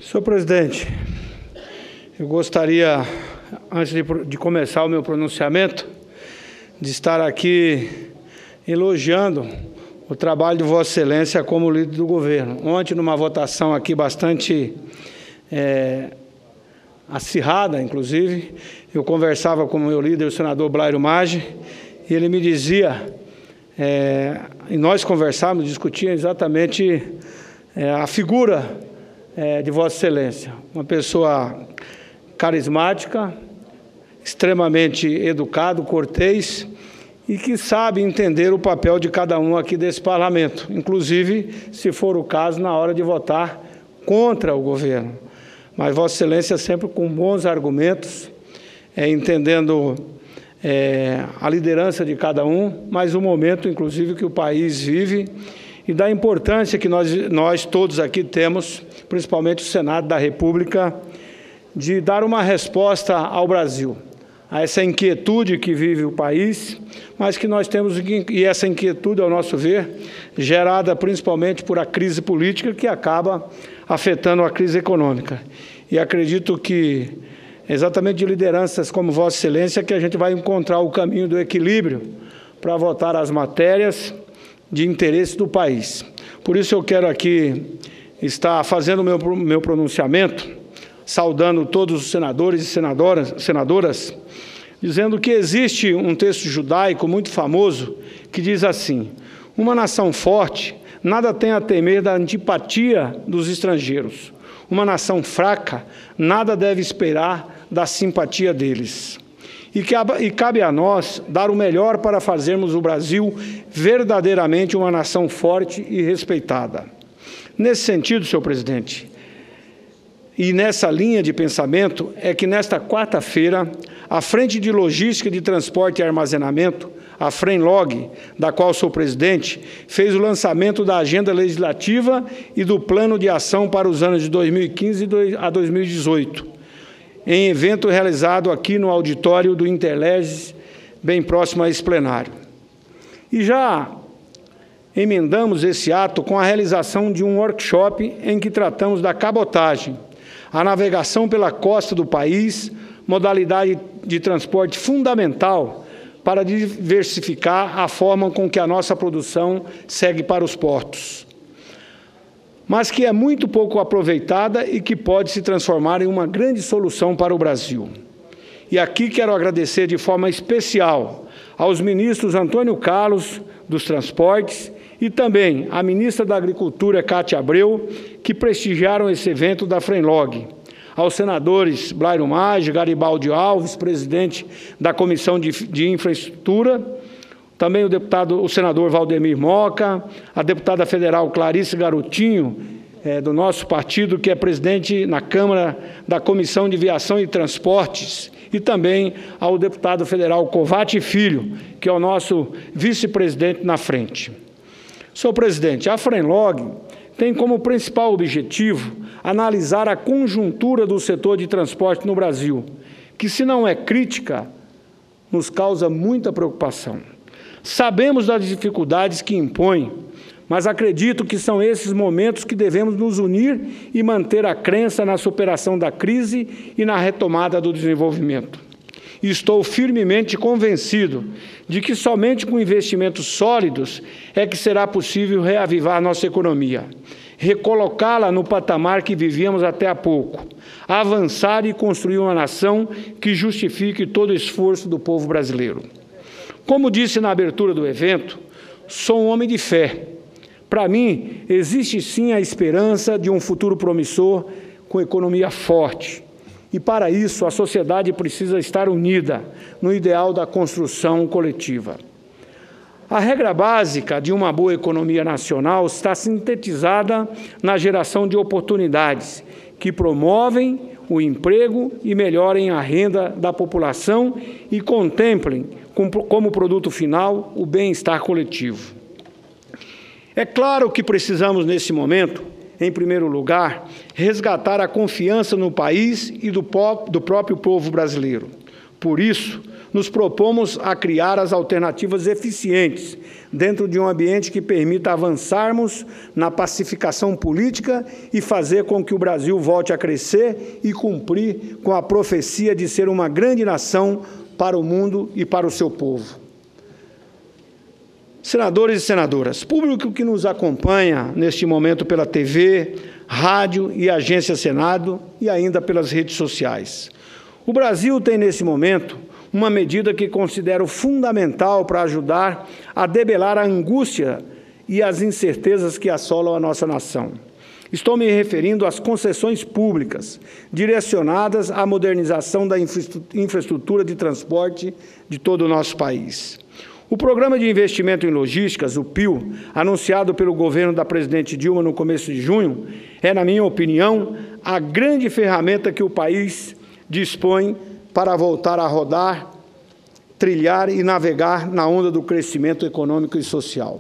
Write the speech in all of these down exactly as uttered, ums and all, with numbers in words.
Senhor presidente, eu gostaria, antes de, de começar o meu pronunciamento, de estar aqui elogiando o trabalho de Vossa Excelência como líder do governo. Ontem, numa votação aqui bastante é, acirrada, inclusive, eu conversava com o meu líder, o senador Blairo Maggi, e ele me dizia, é, e nós conversávamos, discutíamos exatamente é, a figura é, de Vossa Excelência, uma pessoa carismática, extremamente educado, cortês, e que sabe entender o papel de cada um aqui desse parlamento, inclusive, se for o caso, na hora de votar contra o governo. Mas Vossa Excelência sempre com bons argumentos, é, entendendo é, a liderança de cada um, mas o momento, inclusive, que o país vive e da importância que nós, nós todos aqui temos, principalmente o Senado da República, de dar uma resposta ao Brasil, a essa inquietude que vive o país, mas que nós temos, e essa inquietude, ao nosso ver, gerada principalmente por a crise política que acaba afetando a crise econômica. E acredito que, exatamente de lideranças como Vossa Excelência, que a gente vai encontrar o caminho do equilíbrio para votar as matérias de interesse do país. Por isso eu quero aqui estar fazendo o meu, meu pronunciamento, saudando todos os senadores e senadoras, senadoras, dizendo que existe um texto judaico muito famoso que diz assim: uma nação forte nada tem a temer da antipatia dos estrangeiros. Uma nação fraca nada deve esperar da simpatia deles. E, que, e cabe a nós dar o melhor para fazermos o Brasil verdadeiramente uma nação forte e respeitada. Nesse sentido, senhor presidente, e nessa linha de pensamento, é que nesta quarta-feira, a Frente de Logística de Transporte e Armazenamento, a FRENLOG, da qual sou presidente, fez o lançamento da Agenda Legislativa e do Plano de Ação para os anos de dois mil e quinze a dois mil e dezoito, em evento realizado aqui no auditório do Interleges, bem próximo a esse plenário. E já emendamos esse ato com a realização de um workshop em que tratamos da cabotagem, a navegação pela costa do país, modalidade de transporte fundamental para diversificar a forma com que a nossa produção segue para os portos, mas que é muito pouco aproveitada e que pode se transformar em uma grande solução para o Brasil. E aqui quero agradecer de forma especial aos ministros Antônio Carlos, dos Transportes, e também à ministra da Agricultura, Cátia Abreu, que prestigiaram esse evento da FRENLOG, aos senadores Blairo Maggi, Garibaldi Alves, presidente da Comissão de, de Infraestrutura, também o deputado, o senador Valdemir Moca, a deputada federal Clarice Garotinho, é, do nosso partido, que é presidente na Câmara da Comissão de Viação e Transportes, e também ao deputado federal Covatti Filho, que é o nosso vice-presidente na frente. Senhor presidente, a FRENLOG tem como principal objetivo analisar a conjuntura do setor de transporte no Brasil, que, se não é crítica, nos causa muita preocupação. Sabemos das dificuldades que impõe, mas acredito que são esses momentos que devemos nos unir e manter a crença na superação da crise e na retomada do desenvolvimento. E estou firmemente convencido de que somente com investimentos sólidos é que será possível reavivar nossa economia, recolocá-la no patamar que vivíamos até há pouco, avançar e construir uma nação que justifique todo o esforço do povo brasileiro. Como disse na abertura do evento, sou um homem de fé. Para mim, existe sim a esperança de um futuro promissor com economia forte. E, para isso, a sociedade precisa estar unida no ideal da construção coletiva. A regra básica de uma boa economia nacional está sintetizada na geração de oportunidades que promovem o emprego e melhorem a renda da população e contemplem como produto final o bem-estar coletivo. É claro que precisamos, nesse momento, em primeiro lugar, resgatar a confiança no país e do, do próprio povo brasileiro. Por isso, nos propomos a criar as alternativas eficientes dentro de um ambiente que permita avançarmos na pacificação política e fazer com que o Brasil volte a crescer e cumprir com a profecia de ser uma grande nação para o mundo e para o seu povo. Senadores e senadoras, público que nos acompanha neste momento pela T V, rádio e agência Senado e ainda pelas redes sociais. O Brasil tem, nesse momento, uma medida que considero fundamental para ajudar a debelar a angústia e as incertezas que assolam a nossa nação. Estou me referindo às concessões públicas, direcionadas à modernização da infraestrutura de transporte de todo o nosso país. O Programa de Investimento em Logísticas, o P I L, anunciado pelo governo da presidente Dilma no começo de junho, é, na minha opinião, a grande ferramenta que o país dispõe para voltar a rodar, trilhar e navegar na onda do crescimento econômico e social.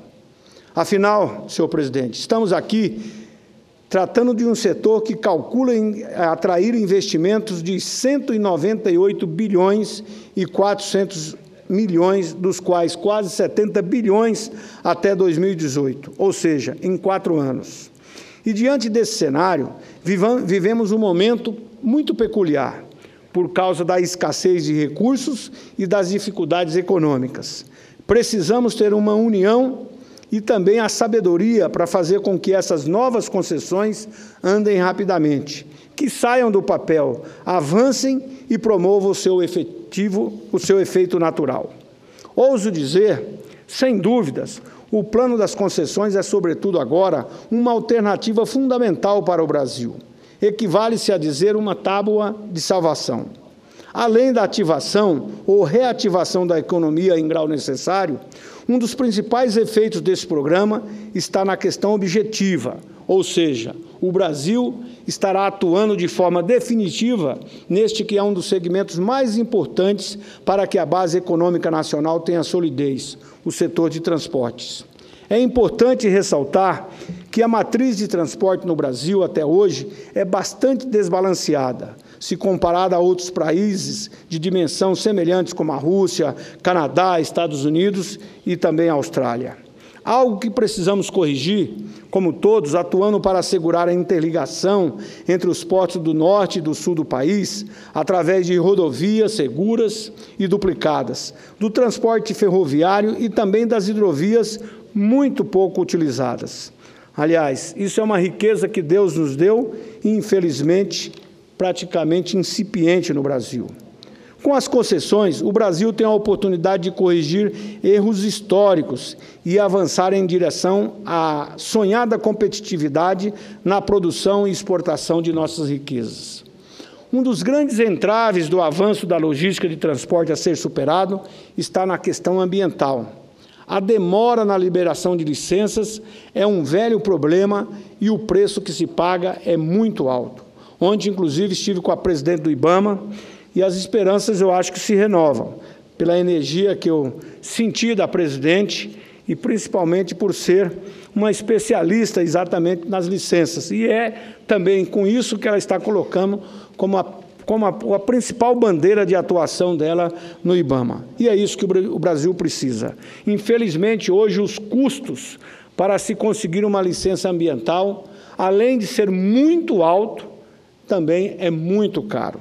Afinal, senhor presidente, estamos aqui tratando de um setor que calcula em atrair investimentos de cento e noventa e oito bilhões e quatrocentos milhões, dos quais quase setenta bilhões até dois mil e dezoito, ou seja, em quatro anos. E diante desse cenário, vivemos um momento muito peculiar, por causa da escassez de recursos e das dificuldades econômicas. Precisamos ter uma união e também a sabedoria para fazer com que essas novas concessões andem rapidamente, que saiam do papel, avancem e promovam o seu efetivo, o seu efeito natural. Ouso dizer, sem dúvidas, o plano das concessões é, sobretudo agora, uma alternativa fundamental para o Brasil. Equivale-se a dizer uma tábua de salvação. Além da ativação ou reativação da economia em grau necessário, um dos principais efeitos desse programa está na questão objetiva, ou seja, o Brasil estará atuando de forma definitiva neste que é um dos segmentos mais importantes para que a base econômica nacional tenha solidez, o setor de transportes. É importante ressaltar que a matriz de transporte no Brasil, até hoje, é bastante desbalanceada, se comparada a outros países de dimensão semelhantes como a Rússia, Canadá, Estados Unidos e também a Austrália. Algo que precisamos corrigir, como todos, atuando para assegurar a interligação entre os portos do norte e do sul do país, através de rodovias seguras e duplicadas, do transporte ferroviário e também das hidrovias muito pouco utilizadas. Aliás, isso é uma riqueza que Deus nos deu e, infelizmente, praticamente incipiente no Brasil. Com as concessões, o Brasil tem a oportunidade de corrigir erros históricos e avançar em direção à sonhada competitividade na produção e exportação de nossas riquezas. Um dos grandes entraves do avanço da logística de transporte a ser superado está na questão ambiental. A demora na liberação de licenças é um velho problema e o preço que se paga é muito alto. Ontem, inclusive, estive com a presidente do IBAMA e as esperanças, eu acho que se renovam, pela energia que eu senti da presidente e principalmente por ser uma especialista exatamente nas licenças. E é também com isso que ela está colocando como a, como a, a principal bandeira de atuação dela no IBAMA. E é isso que o Brasil precisa. Infelizmente, hoje, os custos para se conseguir uma licença ambiental, além de ser muito alto, também é muito caro.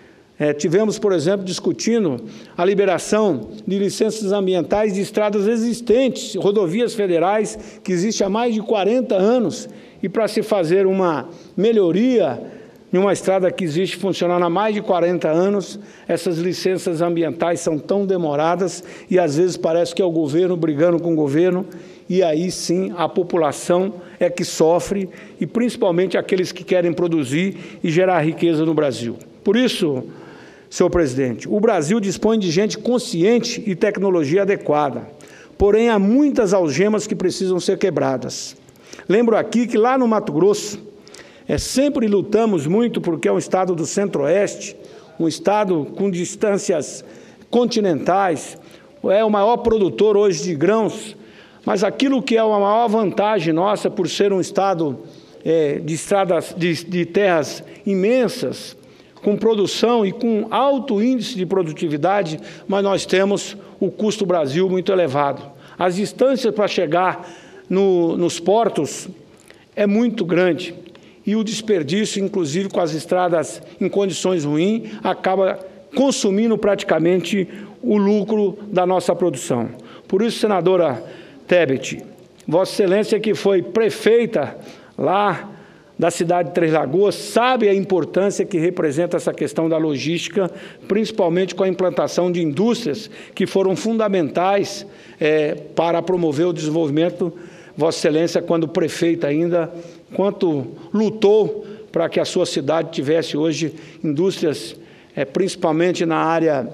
É, tivemos, por exemplo, discutindo a liberação de licenças ambientais de estradas existentes, rodovias federais, que existem há mais de quarenta anos, e para se fazer uma melhoria em uma estrada que existe funcionando há mais de quarenta anos, essas licenças ambientais são tão demoradas e, às vezes, parece que é o governo brigando com o governo, e aí, sim, a população é que sofre, e principalmente aqueles que querem produzir e gerar riqueza no Brasil. Por isso, senhor presidente, o Brasil dispõe de gente consciente e tecnologia adequada, porém há muitas algemas que precisam ser quebradas. Lembro aqui que lá no Mato Grosso, é, sempre lutamos muito porque é um estado do centro-oeste, um estado com distâncias continentais, é o maior produtor hoje de grãos, mas aquilo que é uma maior vantagem nossa por ser um estado é, de estradas, de, de terras imensas, com produção e com alto índice de produtividade, mas nós temos o custo Brasil muito elevado. As distâncias para chegar no, nos portos é muito grande e o desperdício, inclusive com as estradas em condições ruins, acaba consumindo praticamente o lucro da nossa produção. Por isso, senadora Tebet, Vossa Excelência, que foi prefeita lá da cidade de Três Lagoas, sabe a importância que representa essa questão da logística, principalmente com a implantação de indústrias que foram fundamentais é, para promover o desenvolvimento. Vossa Excelência, quando prefeita ainda, quanto lutou para que a sua cidade tivesse hoje indústrias, é, principalmente na área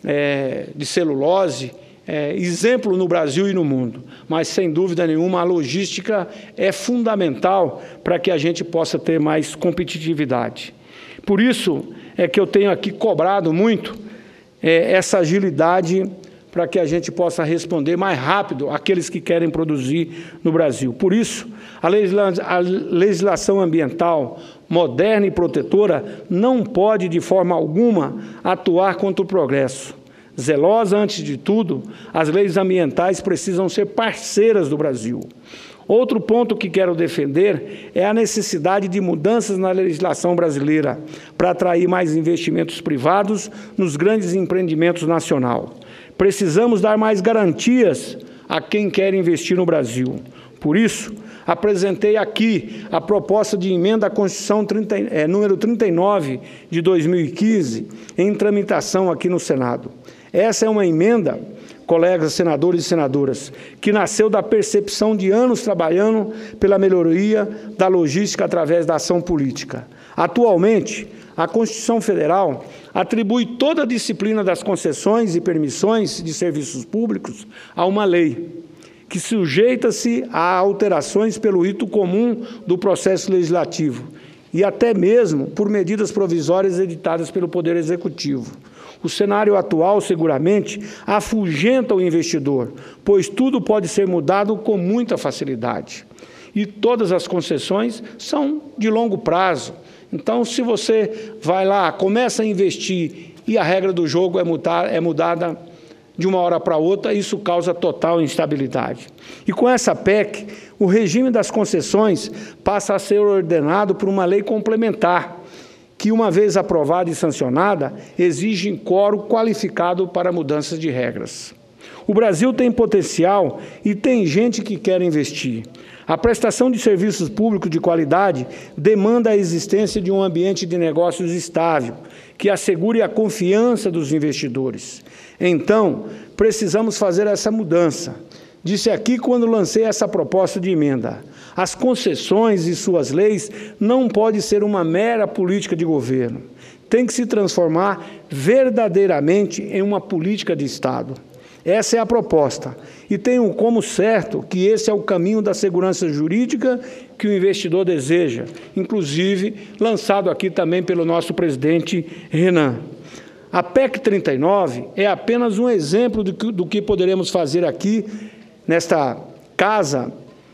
é, de celulose, É, exemplo no Brasil e no mundo, mas, sem dúvida nenhuma, a logística é fundamental para que a gente possa ter mais competitividade. Por isso é que eu tenho aqui cobrado muito é, essa agilidade para que a gente possa responder mais rápido àqueles que querem produzir no Brasil. Por isso, a, legisla a legislação ambiental moderna e protetora não pode, de forma alguma, atuar contra o progresso. Zelosa, antes de tudo, as leis ambientais precisam ser parceiras do Brasil. Outro ponto que quero defender é a necessidade de mudanças na legislação brasileira para atrair mais investimentos privados nos grandes empreendimentos nacionais. Precisamos dar mais garantias a quem quer investir no Brasil. Por isso, apresentei aqui a proposta de emenda à Constituição trinta, é, número trinta e nove de dois mil e quinze, em tramitação aqui no Senado. Essa é uma emenda, colegas senadores e senadoras, que nasceu da percepção de anos trabalhando pela melhoria da logística através da ação política. Atualmente, a Constituição Federal atribui toda a disciplina das concessões e permissões de serviços públicos a uma lei, que sujeita-se a alterações pelo rito comum do processo legislativo e até mesmo por medidas provisórias editadas pelo Poder Executivo. O cenário atual, seguramente, afugenta o investidor, pois tudo pode ser mudado com muita facilidade. E todas as concessões são de longo prazo. Então, se você vai lá, começa a investir e a regra do jogo é, mudar, é mudada de uma hora para outra, isso causa total instabilidade. E com essa P E C, o regime das concessões passa a ser ordenado por uma lei complementar, que, uma vez aprovada e sancionada, exige quórum qualificado para mudanças de regras. O Brasil tem potencial e tem gente que quer investir. A prestação de serviços públicos de qualidade demanda a existência de um ambiente de negócios estável, que assegure a confiança dos investidores. Então, precisamos fazer essa mudança. Disse aqui quando lancei essa proposta de emenda. As concessões e suas leis não podem ser uma mera política de governo. Tem que se transformar verdadeiramente em uma política de Estado. Essa é a proposta. E tenho como certo que esse é o caminho da segurança jurídica que o investidor deseja, inclusive lançado aqui também pelo nosso presidente Renan. A P E C trinta e nove é apenas um exemplo do que, do que poderemos fazer aqui nesta casa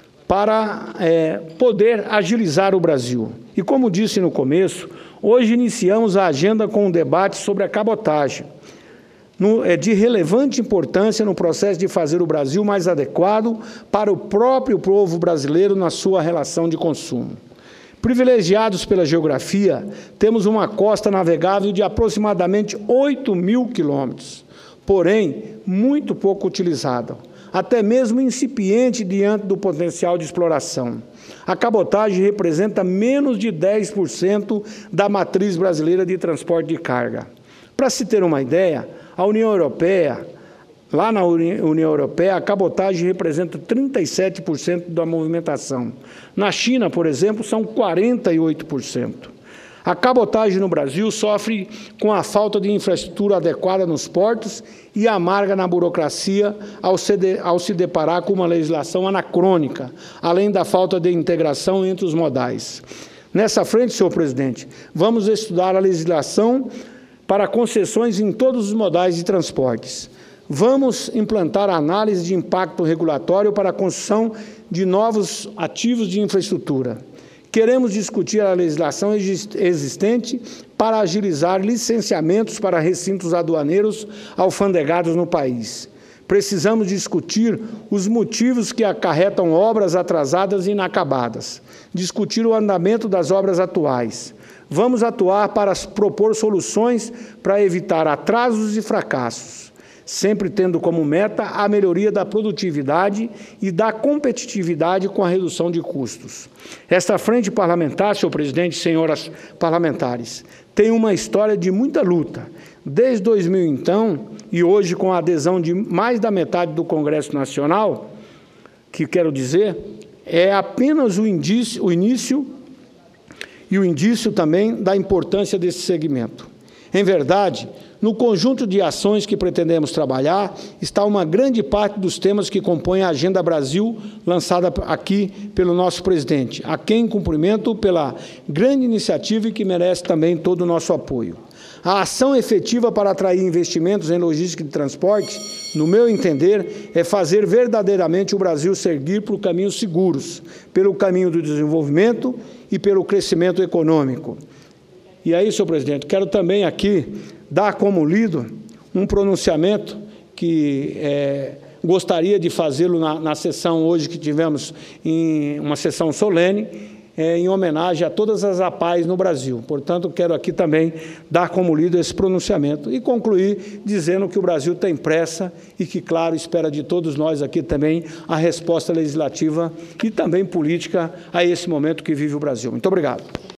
para é, poder agilizar o Brasil. E como disse no começo, hoje iniciamos a agenda com um debate sobre a cabotagem. No, é de relevante importância no processo de fazer o Brasil mais adequado para o próprio povo brasileiro na sua relação de consumo. Privilegiados pela geografia, temos uma costa navegável de aproximadamente oito mil quilômetros, porém muito pouco utilizada, até mesmo incipiente diante do potencial de exploração. A cabotagem representa menos de dez por cento da matriz brasileira de transporte de carga. Para se ter uma ideia, a União Europeia, lá na União Europeia, a cabotagem representa trinta e sete por cento da movimentação. Na China, por exemplo, são quarenta e oito por cento. A cabotagem no Brasil sofre com a falta de infraestrutura adequada nos portos e amarga na burocracia ao se, de, ao se deparar com uma legislação anacrônica, além da falta de integração entre os modais. Nessa frente, senhor presidente, vamos estudar a legislação para concessões em todos os modais de transportes. Vamos implantar a análise de impacto regulatório para a construção de novos ativos de infraestrutura. Queremos discutir a legislação existente para agilizar licenciamentos para recintos aduaneiros alfandegados no país. Precisamos discutir os motivos que acarretam obras atrasadas e inacabadas, discutir o andamento das obras atuais. Vamos atuar para propor soluções para evitar atrasos e fracassos, sempre tendo como meta a melhoria da produtividade e da competitividade com a redução de custos. Esta frente parlamentar, senhor presidente e senhoras parlamentares, tem uma história de muita luta. Desde dois mil, então, e hoje com a adesão de mais da metade do Congresso Nacional, que quero dizer, é apenas o, indício, o início e o indício também da importância desse segmento. Em verdade, no conjunto de ações que pretendemos trabalhar, está uma grande parte dos temas que compõem a Agenda Brasil, lançada aqui pelo nosso presidente, a quem cumprimento pela grande iniciativa e que merece também todo o nosso apoio. A ação efetiva para atrair investimentos em logística de transporte, no meu entender, é fazer verdadeiramente o Brasil seguir por caminhos seguros, pelo caminho do desenvolvimento e pelo crescimento econômico. E aí, senhor presidente, quero também aqui dar como lido um pronunciamento que é, gostaria de fazê-lo na, na sessão hoje que tivemos, em uma sessão solene, é, em homenagem a todas as A P A Is no Brasil. Portanto, quero aqui também dar como lido esse pronunciamento e concluir dizendo que o Brasil tem pressa e que, claro, espera de todos nós aqui também a resposta legislativa e também política a esse momento que vive o Brasil. Muito obrigado.